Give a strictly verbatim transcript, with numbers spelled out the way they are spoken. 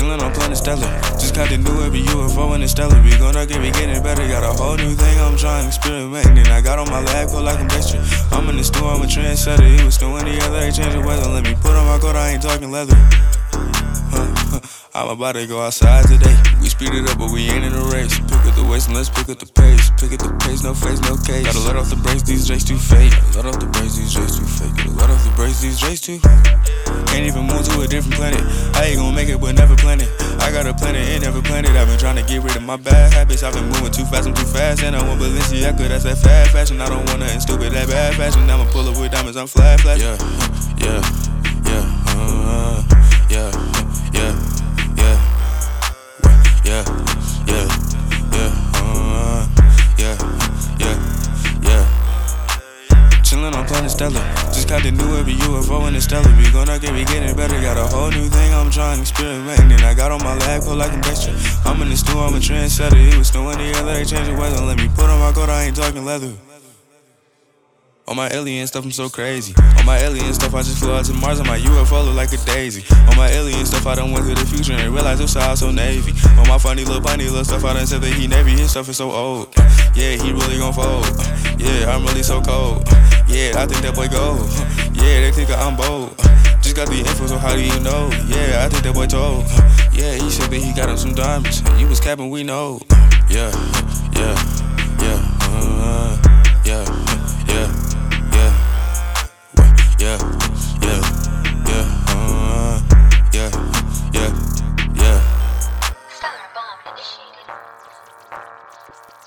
Chillin' on Planet Stellar. Just got the new every U F O in the stellar. We gonna get me getting better. Got a whole new thing I'm trying to experiment. And I got on my lab coat like I'm Dexter. I'm in the store, I'm a trendsetter. It was snowing the other day, changing weather. Let me put on my coat, I ain't talking leather. Huh, huh. I'm about to go outside today. We speed it up, but we ain't in a race. Pick up the waist and let's pick up the pace. Pick up the pace, no face, no case. Gotta let off the brakes, these J's too fake. Gotta let off the brakes, these J's too fake. Gotta let off the brakes, these J's too. Can't even move to a different planet. I ain't gon' make it, but never plan it. I got a planet, ain't never planned it. I've been trying to get rid of my bad habits. I've been moving too fast, I'm too fast. And I want Balenciaga, that's that fast fashion. I don't want nothing stupid, that bad fashion. I'ma pull up with diamonds, I'm flat, flat. Yeah, yeah, yeah, uh, yeah, yeah, yeah, yeah, yeah, yeah, uh, yeah, yeah, yeah. Chillin' on Planet Stellar. Just got the new every U F O in the stellar. We gonna get me getting better. Got a whole new thing I'm trying to experiment. And I got on my lab coat like I'm Dexter. I'm in the store, I'm a trendsetter. It was snowing the other day, changing weather. Let me put on my coat, I ain't talking leather. On my alien stuff, I'm so crazy. On my alien stuff, I just flew out to Mars. On my U F O, look like a daisy. On my alien stuff, I done went to the future and realized this side so navy. On my funny little bunny little stuff, I done said that he navy. His stuff is so old. Yeah, he really gon' fold. Yeah, I'm really so cold. Yeah, I think that boy gold. Yeah, they think that I'm bold. Just got the info, so how do you know? Yeah, I think that boy told. Yeah, he said that he got him some diamonds. You was capping, we know. Yeah, yeah, yeah, uh, yeah, yeah, yeah, yeah, yeah, yeah, uh, yeah, yeah, yeah. Stellar bomb initiated.